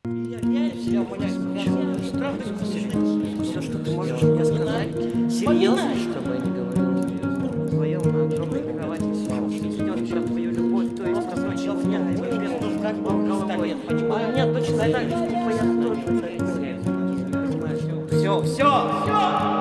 Я умоляю, все, что ты можешь мне сказать, серьезно, чтобы я не говорил в твоем огромной мегаватте идет про твою любовь, то есть про твой человек, как бы он головой. А у меня точно так же, типа я тоже. Все.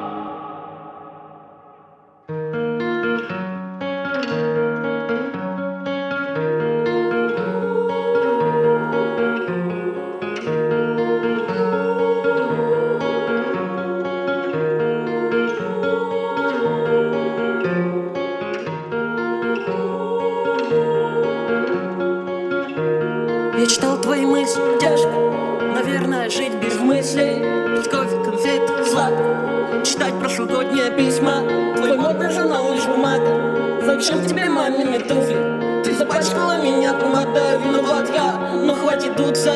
Я читал твои мысли, тяжко, наверное, жить без мыслей. Пить кофе, конфеты, сладко, читать прошлогодние письма. Твой модный журнал лишь бумага. Зачем тебе мамины туфли? Ты запачкала меня помадой, виноват я, но хватит дуться.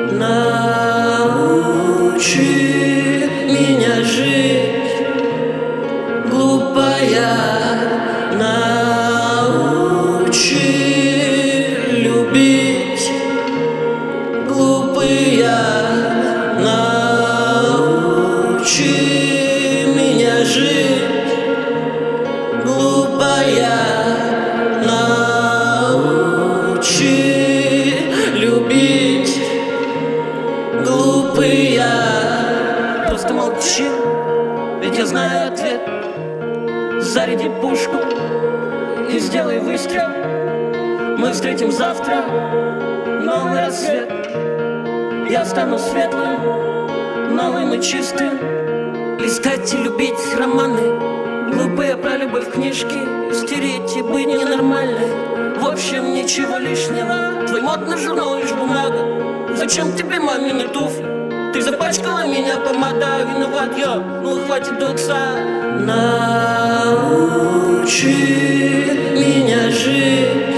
Научи меня жить, глупая. Научи любить, глупые. Научи меня жить, глупая. Научи любить, глупые. Просто молчи, ведь я знаю ответ. Заряди пушку и сделай выстрел. Мы встретим завтра новый рассвет. Я стану светлым, новым и чистым. Листать и любить романы, глупые про любовь книжки, стереть и быть ненормальной. В общем, ничего лишнего. Твой модный журнал лишь бумага. Зачем тебе мамины туфли? Ты запачкала меня помадой, виноват я, ну хватит дуться. Научи меня жить,